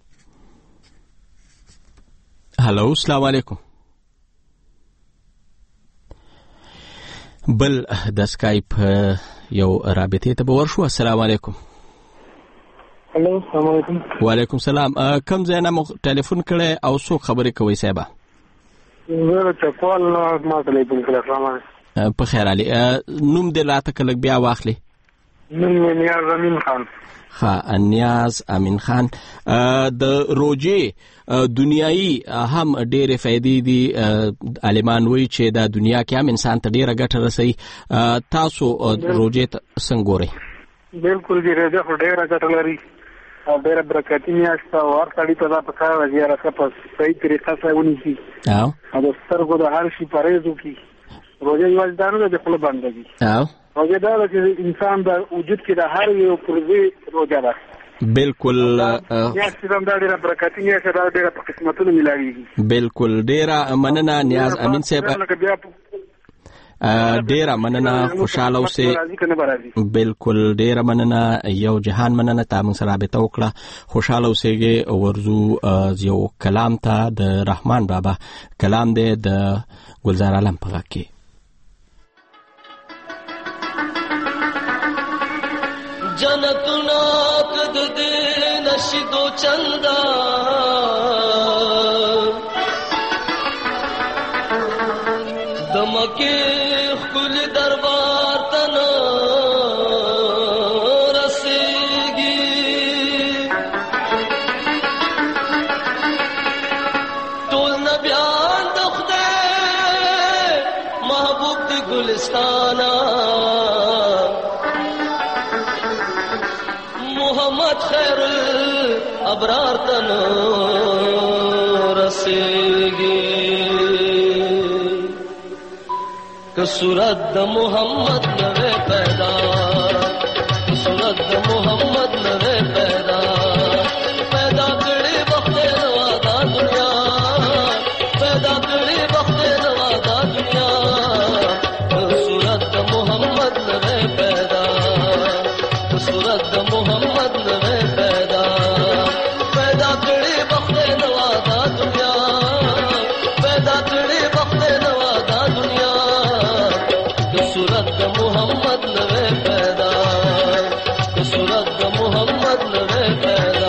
هلو السلام علیکم. بل د سکایپ یو رابطه ته ورشو. السلام علیکم. هلو السلام علیکم. وعلیکم السلام. کوم ځای نه ټلیفون کړی او څوک خبرې کوي صاحب؟ زه چکوال ما ټلیفون کړی. په خیر علي. نوم دې راته کلک بیا واخلي. نوم نیاز امین خان. نیاز امین خان. د روزې دنیایي هم ډېرې فائدې دي. عالمان وایي چې دا دنیا کې هم انسان ته ډېره ګټه رسوي. تاسو روزې ته څنګه ګورئ؟ بالکل دې روزه خو ډېره ګټه لري او ډېره برکتي میاشت ده او هر سړي ته دا پکار ده چې هغه په صحیح طریقه سره ونیسي او د سترګو د هر شي پرهیز وکړي. روزه یوازې دا نه ده چې خوله بنده کړي. روزه دا ده چې انسان د وجود کې د هر یو پرزې روزه ده. بالکل. میاشت هم دا ډېره برکتي میاشت ده، ډېره په قسمتونو میلاویږي. بالکل. ډېره مننه نیاز امین صاحب. ډیره مننه. خوشاله اوسئ. بالکل ډیره مننه. یو جهان مننه تا موږ سره رابطه وکړه. خوشاله اوسئ. ورزو یو کلام ته د رحمان بابا کلام دی د ګلزار عالم په غږ کې. جنتنا کد دے نشدو چندا دمکے خل دربار تنا رسیگی تول نبیان دخدے فرشتانا محمد خیر الابرار تن رسیگی کہ صورت د محمد نوے پیدا صورت د محمد نوے پیدا پیدا کړي وخت نوادا دنیا پیدا کړي وخت نوادا دنیا صورت د محمد نوے پیدا صورت د محمد نوے پیدا پیدا کړي وخت نوادا دنیا پیدا کړي وخت نوادا دنیا صورت د محمد نوے پیدا صورت د محمد نوے پیدا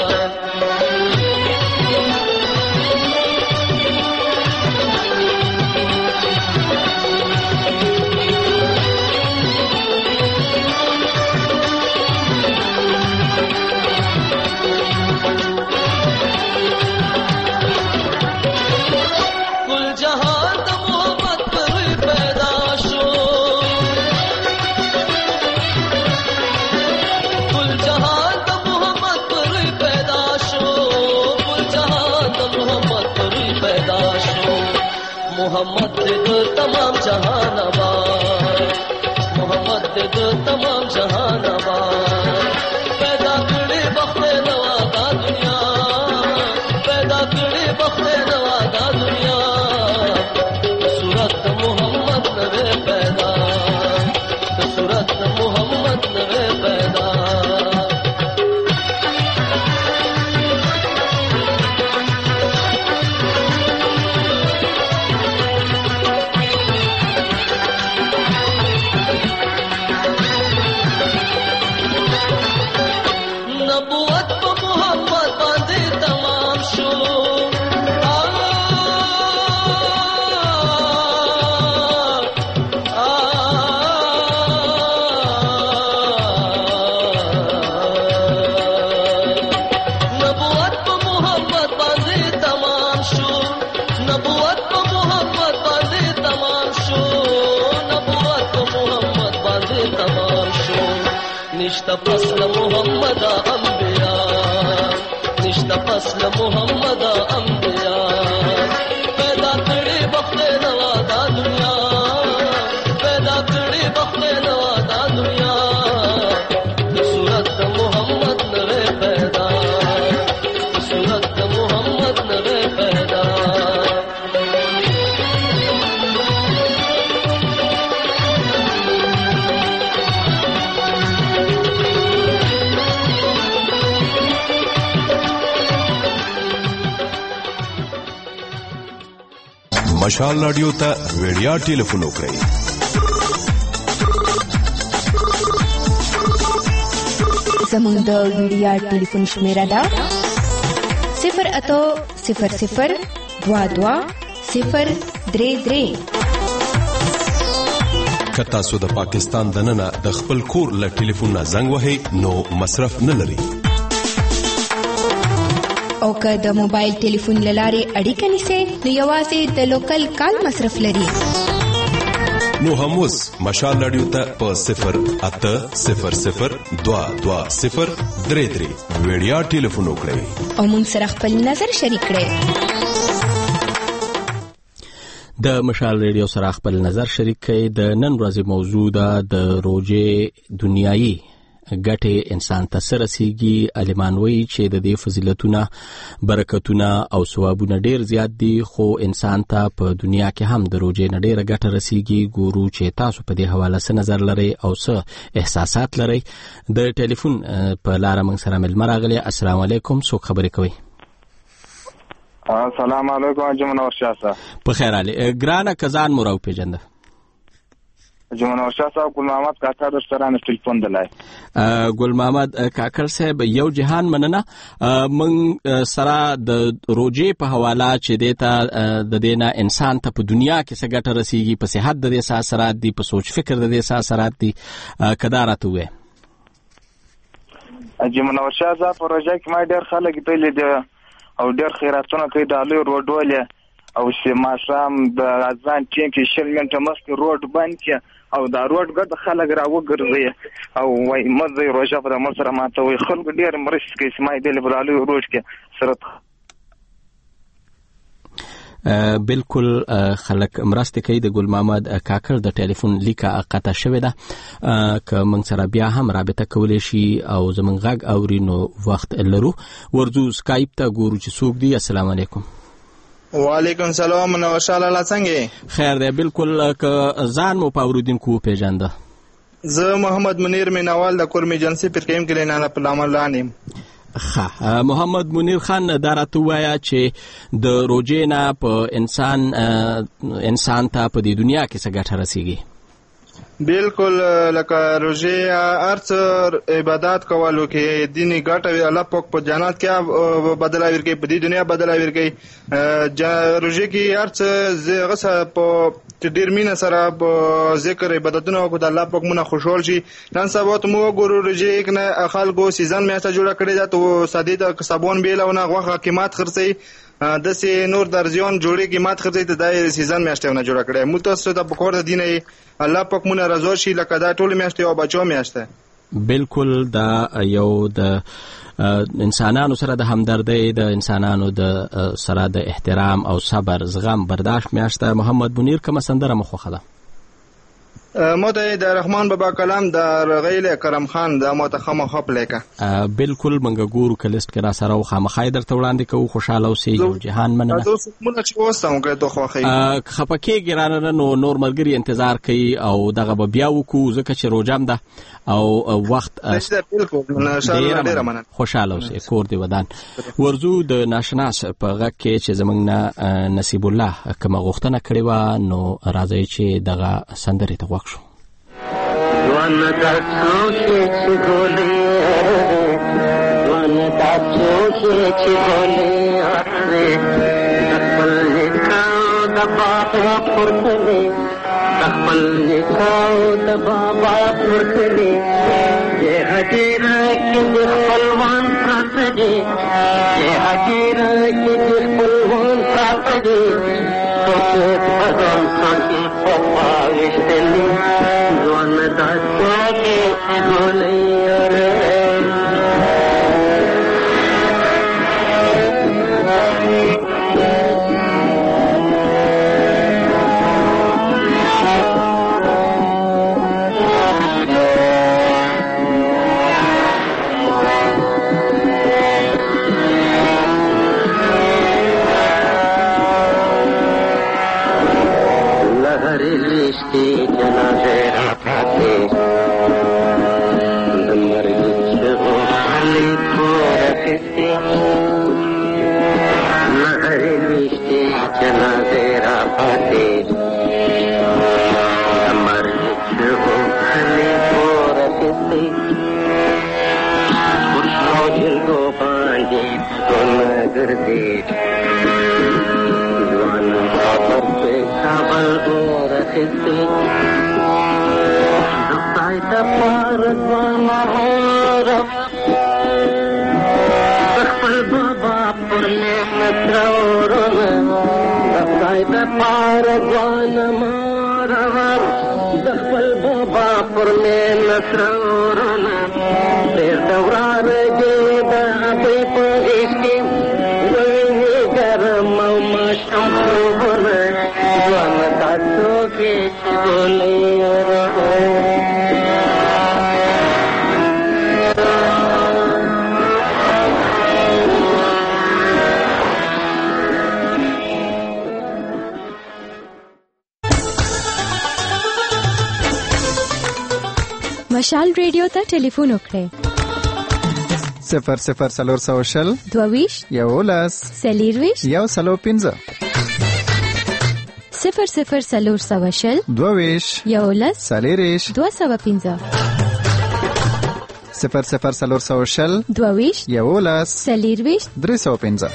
मोहम्मद दे तमाम जहानवा मोहम्मद दे तमाम जहानवा पैदा करे वक्त नवादा दुनिया पैदा करे वक्त नवादा दुनिया सूरत मोहम्मद नवे पैदा सूरत मोहम्मद नवे पैदा निश्ता फस्ल मोहम्मद अंबिया निश्ता फस्ल मोहम्मद अंबिया पैदा करे वक्त नवादा दुनिया पैदा करे वक्त नवादा दुनिया सूरत मोहम्मद नवे पैदा सूरत मोहम्मद नवे पैदा مشال رادیو ته ویډیا ټلیفون وکړئ 0 زموږ د ویډیا ټلیفون شمیره ده 0800022 که تاسو د پاکستان دننه د خپل کور له ټلیفون نه زنګ وهئ نو مصرف نه لري او که د موبایل ټلیفون لاره اړیکه نیسئ نو یوازې د لوکل کال مصرف لري نو هم اوس مشال رادیو ته په 080002203 ویډیا ټلیفون وکړئ او موږ سره خپل نظر شریک کړئ د مشال ریډیو سره خپل نظر شریک کړئ د نن ورځې موضوع ده د روزې دنیایي ګټه انسان ته سره رسیږي علمانوي چې د دې فضیلتونه برکتونه او ثوابونه ډیر زیات دي خو انسان ته په دنیا کې هم د روزې نه ډیره ګټه رسیږي ګورو چې تاسو په دې حواله څه نظر لرئ او څه احساسات لرئ د ټلیفون په لار موږ سره مل مرغلي السلام علیکم څوک خبرې کوي السلام علیکم جمنور شاه صاحب په خیر علي ګرانه کزان مورو پیجنده جمنور شاه صاحب ګل محمد کاکړ رستوران ټلیفون دلای ګل محمد کاکړ صاحب یو جهان مننه من سره د روزې په حواله چې دیتا د دینه انسان ته په دنیا کې څه ګټه رسیږي په صحت د دې اثرات دي په سوچ فکر د دې اثرات دي کدارته وې جمنور شاه صاحب پروژه کې ما ډېر خلک پیلې دي او ډېر خیراتونه کوي د الوی روډولې او چې ماښام د اذان ټیم کې 20 منټه مخکې روډ بند کړي او دا روډ ګرد خلک راوګرځي او وایي مزه روژه په دمه سره ماتوي. خلکو ډېر مرستې کوي چې ما یې دلې په لالوی روډ کې سره بالکل خلک مرسته کوي. د ګل محمد کاکړ د ټلیفون لیکه قطع شوې ده، که موږ سره بیا هم رابطه کولی شي او زموږ غږ اوري نو وخت لرو. ورځو سکایپ ته ګورو چې څوک دی. السلام علیکم. وعلیکم السلام. نو شاله څنګه خیر دی؟ بالکل که ځان مو پاوردونکو پیژنده. زه محمد منیر مینوال د کورم ایجنسی پرکیم کې نه په لامل لانیم. محمد منیر خان دا راته وایا چې د روزې نه په انسان ته په دې دنیا کې څه ګټه رسیږي؟ بالکل لکه روزه ارڅ عبادت کولو کې دیني ګټه الله پاک په جنت کې بدلا ورکړي، په دې دنیا بدلا ورکړي. روزه کې ارڅ زغه په ډیر مینه سره په ذکر عبادتونو کو د الله پاک مونږ خوشحال شي. نن سبا ته مو ګورو روزه کې خلکو سیزن میاشته جوړه کړې ده، ته ساده د صابون بیلونه غوخه قیمت خرڅي د سي نور درځيون جوړي قیمت خرڅي ته د سیزن میاشته نه جوړه کړې. مو تاسو ته په کور د دینه الله پاک مونږ رضا شي لکه دا ټول میاشته او بچو میاشته. بالکل دا یو د انسانانو سره د همدردۍ، د انسانانو د سره د احترام او صبر زغم برداشت میاشته. محمد منیر کومه سندره مخوخه ده؟ ماته د رحمان بابا کلام د رغیل کرم خان د ماته خامخا پلیکه. بالکل منګه ګورو کلیست کې را سره او خامخای درته وړاندې کوو. خوشاله اوسئ. جهان مننه. تاسو مونږ چې وستم کړه ته خوخی خپکه ګرانه نور مرګري انتظار کوي او دغه بیا وکړو ځکه چې روزم ده او وخت خوشاله اوسئ. کور دی ودان. ورزو د ناشناس په غږ کې چې زمنګ نه نصیب الله کومه غوښتنه کړې و نو راځي چې دغه سندره ته وښو. ون تاسو چې ګولې ون تاسو چې ګولې خپل نکاح د بابا پرتلې خپل نکاح د بابا پرتلې دې هدیر کې خپلوان ساتلې دې هدیر کې خپلوان ساتلې څوک په ځان کې په وښتلې ځوان تاسو کې ګولې مشال ریډیو ته ټلیفون وکړئ 00 22 یولس سلیرویش یو سلو پنځه 00 22 یولس سلیریش 215 00 22 یولس سلیرویش 315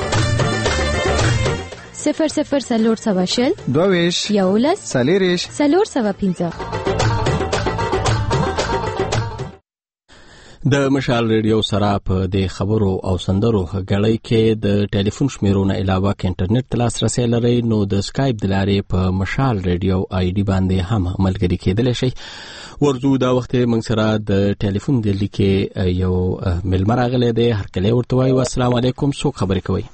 00 22 یولس سلیریش 315. د مشال ریډیو سره په د خبرو او سندرو غړی کې د ټلیفون شمیرونه علاوه ک انټرنیټ ته لاسرسي لري نو د سکایپ د لارې په مشال ریډیو آی ډي باندې هم ملګری کېدلی شي. ورځو دا وخت موږ سره د ټلیفون د لیکې یو ملمر راغلی دی، هر کله ورته وایو السلام علیکم، څوک خبرې کوي؟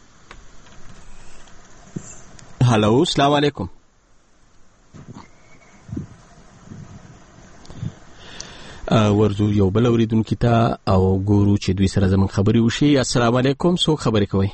هالو السلام علیکم. ورځو یو بل اوریدونکو ته او ګورو چې دوی سره زمون خبري وشي. السلام علیکم، څوک خبرې کوي؟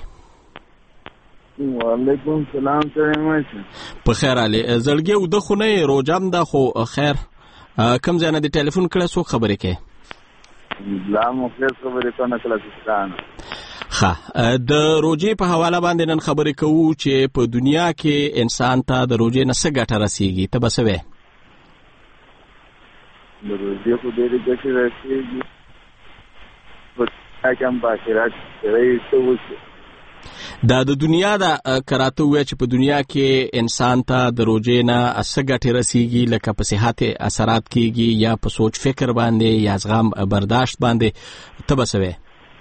وعلیکم السلام. څنګه په خیر علي زړګي او د خونه روجام دا خو خیر کم ځای نه دی ټلیفون کړه، څوک خبرې کوي؟ لا مخلص خبرې کوي نه کلاسستان. ها د روجې په حواله باندې نن خبرې کوو چې په دنیا کې انسان ته د روجې نه څه ګټه رسیږي، ته به څه وایې؟ د روجې خو ډېرې ګټې رسېږي، په دنیا کې هم په آخرت کې څه وشي. دا د دنیا دا کراته وایي چې په دنیا کې انسان ته د روجې نه څه ګټې رسیږي، لکه په صحت اثرات کېږي یا په سوچ فکر باندې یا زغم برداشت باندې، ته به څه وایې؟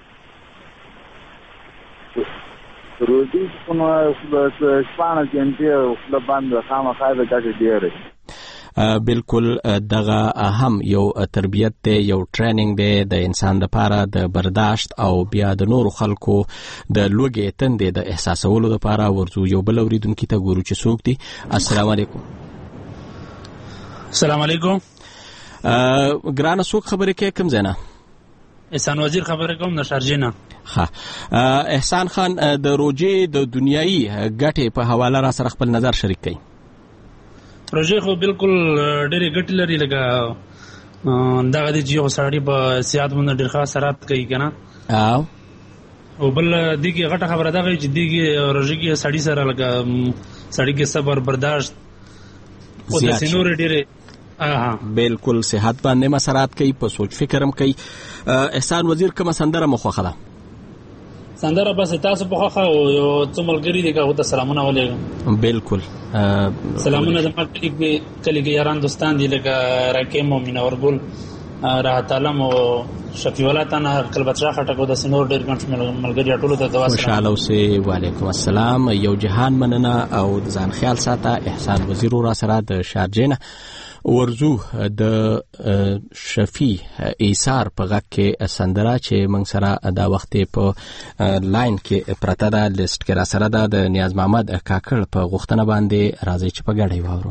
روجې خو شپانه ګنټې خوله بنده خامخا د ګټې ډېرې. بالکل دغه هم یو تربیت دی، یو ټریننګ دی د انسان لپاره د برداشت او بیا د نورو خلکو د لوږې تندې د احساسولو لپاره. ورځو یو بل اوریدونکي ته ګورو چې څوک دی. السلام علیکم. السلام علیکم. ګرانه څوک خبرې کوي، کوم ځای نه؟ احسان وزیر خبرې کوم د شارجې نه. ښه احسان خان، د روجې د دنیایي ګټې په حواله را سره خپل نظر شریک کړئ. روجې خو بالکل ډېرې ګټې لري، لکه دغه دی چې یو سړی په صحت باندې ډېر ښه اثرات کوي که نه. او بل دې کې غټه خبره دغه چې دې کې روژې کې سړي سره لکه سړي کې صبر برداشت او داسې نورې ډېرې بالکل صحت باندې مسرات کوي، په سوچ فکر هم کوي. احسان وزیر کومه سندره مو خوښه ده؟ سندره بس تاسو په خوښه او یو څو ملګري دي هغو ته سلامونه ولېږم. بالکل سلامونه زما کلي کې یاران دوستان دي لکه راکیم او مینورګل، راحت عالم او شفیع الله تانا، کلبچا خټک او داسې نور ډېر ګڼ ملګري ټولو ته دعا سلام. خوشحاله اوسئ. وعلیکم السلام. یو جهان مننه او د ځان خیال ساته. احسان وزیر را سره د شارجې نه. ورځو د شفیع ایثار په غږ کې سندره چې موږ سره دا وخت په لاین کې پرته ده، لیست کې را سره ده، د نیاز محمد کاکړ په غوښتنه باندې راځي چې په ګډه یې واورو.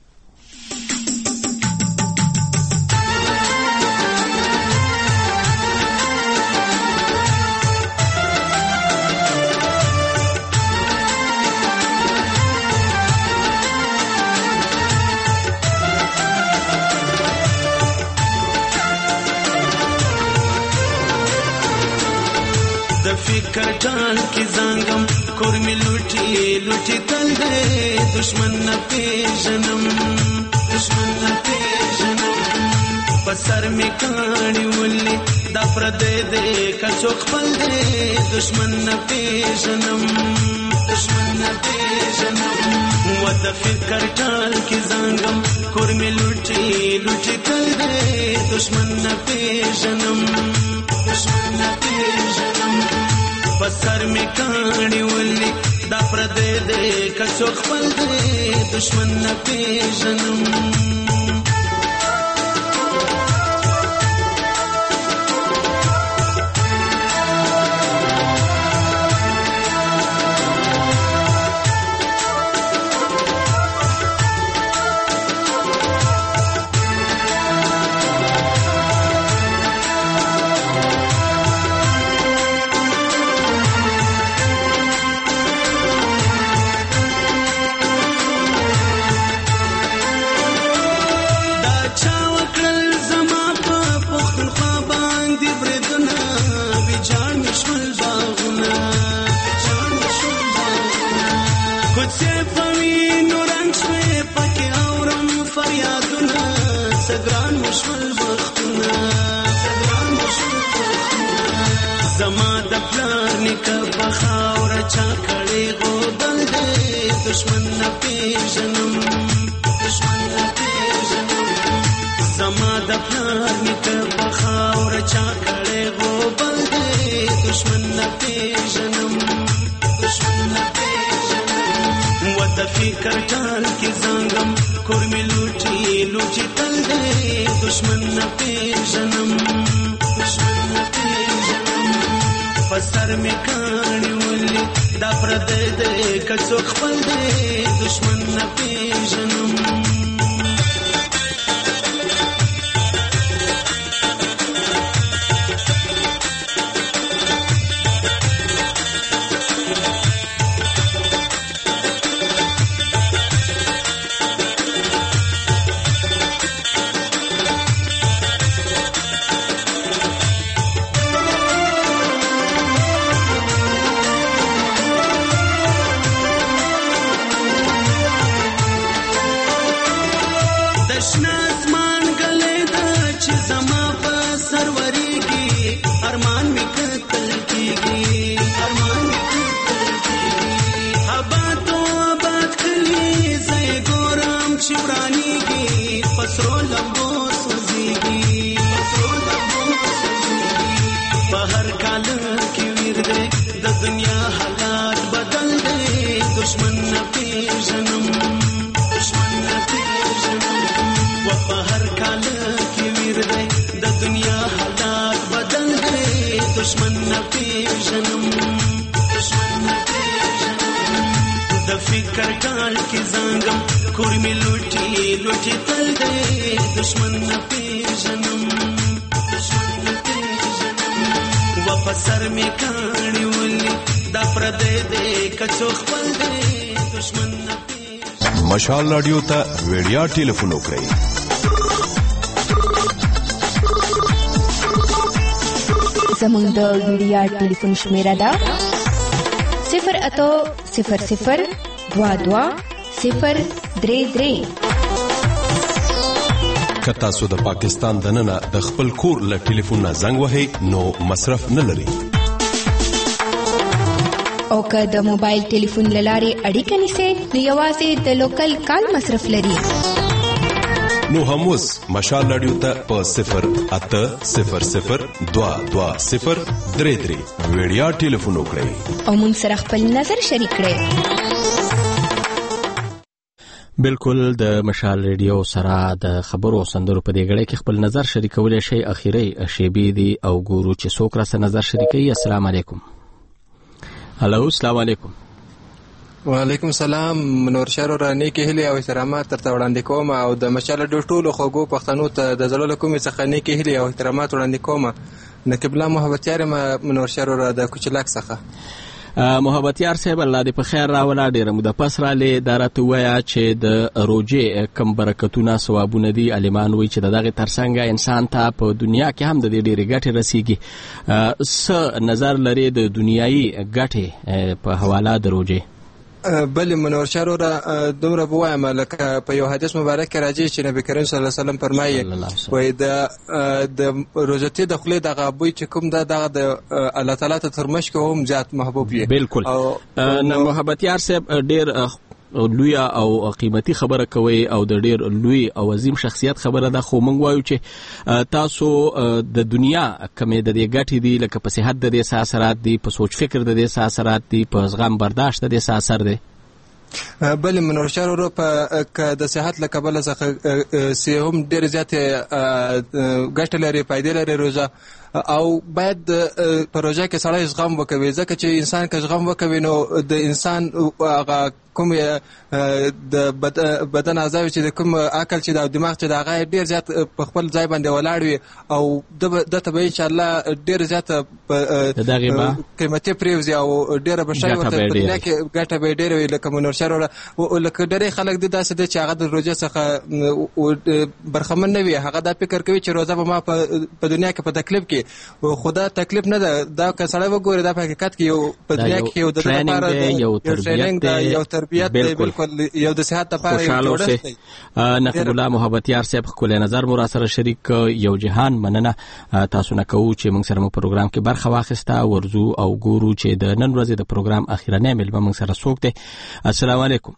فکر ټال کې زنګم کور می لوټي لوټي تل دې دشمن نه پیژنم پسر می کاڼي ولې دا پر دې کچو خپل دې دشمن نه پیژنم و د فکر ټال کې زنګم کور می لوټي لوټي تل دې دشمن نه پیژنم پسر می کاڼي ولې دا پر دې کچو خپل دې دشمن نه پیژنم. زما د پلار نیکه په خاوره چا کړی غوبل دی دشمن نه پیژنم زما د پلار نیکه په خاوره چا فکر ټال کې زنګم کور مې لوټي لوټي تل دې دشمن نه پیژنم پسر مې کاڼي ولې دا پردې دې کڅو خپل دې دشمن نه پیژنم مشال رادیو ته ویډیا ټلیفون وکړئ. زموږ د ویډیا ټلیفون شمیره ده 08000220033. که تاسو د پاکستان دننه د خپل کور له ټلیفون نه زنګ وهئ نو مصرف نه لري. او که د موبایل ټلیفون لارې اړیکه نیسئ نو یوازې د لوکل کال مصرف لري. نو هم اوس مشال رادیو ته په 08000220033 ویډیا ټلیفون وکړئ او موږ سره خپل نظر شریک کړئ. بالکل د مشال ریډیو سره د خبرو سندرو په دې غړې کې خپل نظر شریکولای شي. اخیری شیبې دي او ګورو چې څوک را سره نظر شریکي. السلام علیکم. هلو السلام علیکم. وعلیکم السلام. منور شهر رانی کې هلي او احترامات ترته وړاندې کوم او د مشال ریډیو ټولو خوږو پښتنو ته د زړه کومې څخه نیکې هلي او احترامات وړاندې کوم. نقیب الله محبت یار منور شهر را د کوچلاک څخه. محبت یار صاحب الله دې په خیر راولا. ډیره موده پس را لې دارته وایا چې د روزه کم برکتونه ثوابونه دي. عالمان وایي چې دغه ترڅنګ انسان ته په دنیا کې هم د دې ډېرې ګټې رسیږي. څه نظر لري د دنیایي ګټې په حواله د روزه؟ بل منور شهر را دومره بوایم لکه په یو حدیث مبارک کې راځي چې نبی کریم صلی الله علیه وسلم فرمایي وای د روزتي د خله د غابوي چې کوم د الله تعالی ته ترمش کوم ذات محبوب وي. بالکل نو محبت یار صاحب ډیر لوی او قیمتي خبره کوي او د ډیر لوی او عظیم شخصیت خبره ده. خو موږ وایو چې تاسو د دنیا کمې د دې ګټې دي لکه په صحت د دې اثرات دي، په سوچ فکر د دې اثرات دي، په زغم برداشت د دې اثر دي. بل منور شهر ورو په د صحت له کبله څخه سي هم ډیر زیات ګټه لري، فائدې لري روزه. او باید پروژه کې سړی زغم وکوي ځکه چې انسان که زغم وکوي نو د انسان هغه کوم د بدن اعضاء چې د کوم عقل چې د دماغ چې د هغه ډیر زیات په خپل ځای باندې ولاړ وي او د ته به ان شاء الله ډیر زیات قیمتي پریوزي او ډیر بشای ورته په دنیا کې ګټه به ډیر وي. لکه منور شهر لکه ډېر خلک د داسې دي چې هغه د روزه څخه برخمن نه وي. هغه دا فکر کوي چې روزه به ما په دنیا کې په تکلیف کې خدا تکلیف نه ده. دا که سړی وګوري دا په حقیقت کې یو په دنیا کې یو د لپاره یو ټریننګ دی، یو تربیت دی، بالکل یو د صحت لپاره یو جوړښت دی. نقیب الله محبت یار صاحب خپل نظر مو را سره شریک یو جهان مننه تاسو نه کوو چې موږ سره مو پروګرام کې برخه واخیسته. ورزو او ګورو چې د نن ورځې د پروګرام اخیرنۍ ملبه موږ سره څوک دی. السلام علیکم.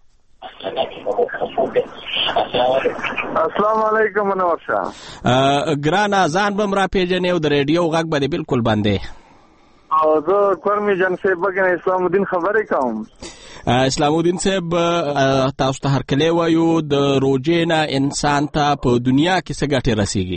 السلام علیکم منور شاه. ګرانا ځان بم را پیژنې او د ریډیو غږ باندې بالکل باندې او زه کورمی جان صاحب بګنه اسلام الدین خبرې کوم. اسلام الدین صاحب تاسو ته هرکلی وایو د روژې نه انسان ته په دنیا کې څه ګټې رسیږي؟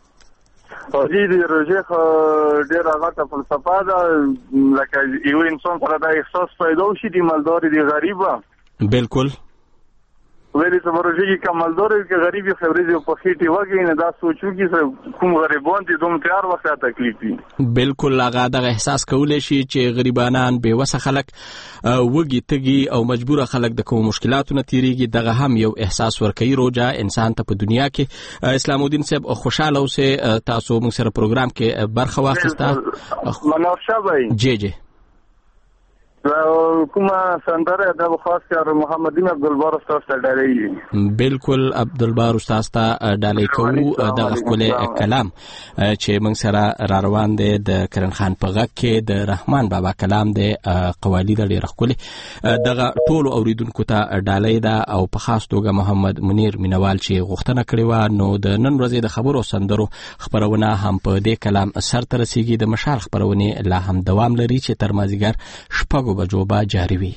د روژې خو ډېره غټه فلسفه ده، لکه یو انسان سره دا احساس پیدا وشي د مالداري د غریبه. بالکل ویلې ته روژې کې که مالدار وي که غریب وي خو ورځې په خېټې وږی نه دا سوچ وکړي کوم غریبان دي دومره تیار وخت تکلیف وي. بالکل هغه دغه احساس کولی شي چې غریبانان بېوسه خلک وږي تږي او مجبوره خلک د کومو مشکلاتو نه تېرېږي، دغه هم یو احساس ورکوي روژه انسان ته په دنیا کې. اسلام الدین صاحب خوشحاله اوسئ، تاسو موږ سره پروګرام کې برخه واخیسته. منور شابه جی کومه سندره د خاص کار محمد دین عبدالبار استاد ته ډالۍ. بالکل عبدالبار استاد ته ډالۍ کوو دغه ښکلی کلام چې موږ سره را روان دی د کرن خان په غږ کې د رحمان بابا کلام دی، قوالی د ډېره ښکلې. دغه ټولو اوریدونکو ته ډالۍ ده او په خاص توګه محمد منیر مینوال چې غوښتنه کړې وه، نو د نن ورځې د خبرو سندرو خپرونه هم په دې کلام سر ته رسیږي. د مشال خپرونې لا هم دوام لري چې تر مازدیګر شپږو بجو به جاری وي.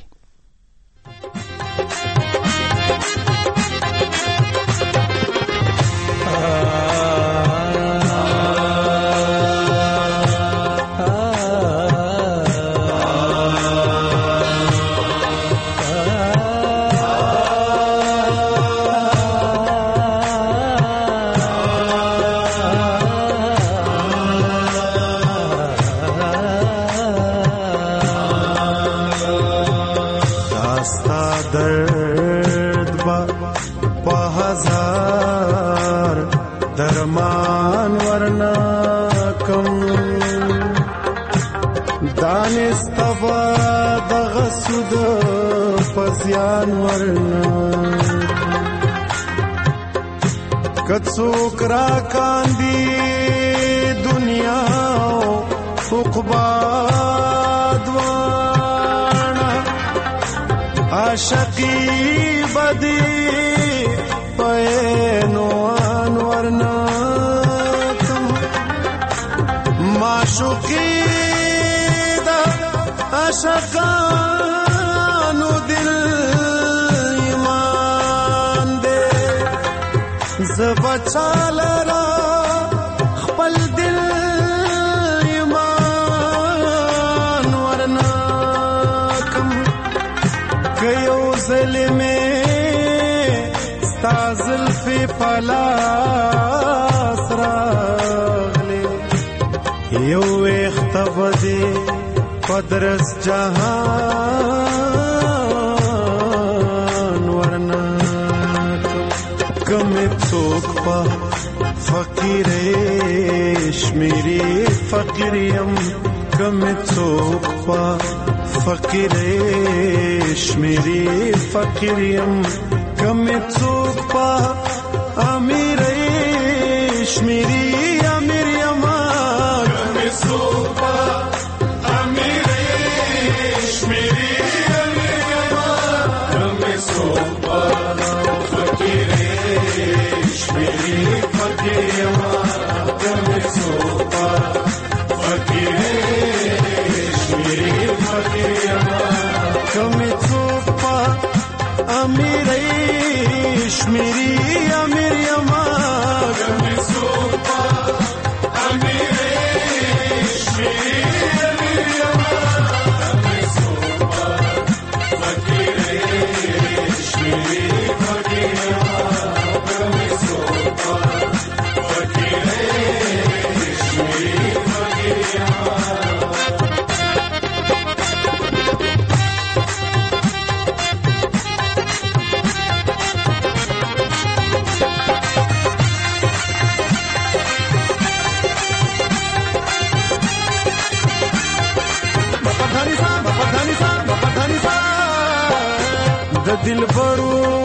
کڅوک را کاندی دنیا عقبا دوانا عاشقی بدی پینو انورنا کم معشوقی دا عاشقانو دل بچالرا خپل دل ایمان ورنا کم کيو ظلمه ستازل فی پلاس راغلی یو اختبدی قدرس جهان ورنا کم څوک په فقیرش میری فقیریم کم څوک په فقیرش میری فقیریم کم څوک په امیرش میری امیریم کم څوک په امیرش میری امیریم کم څوک په دل برو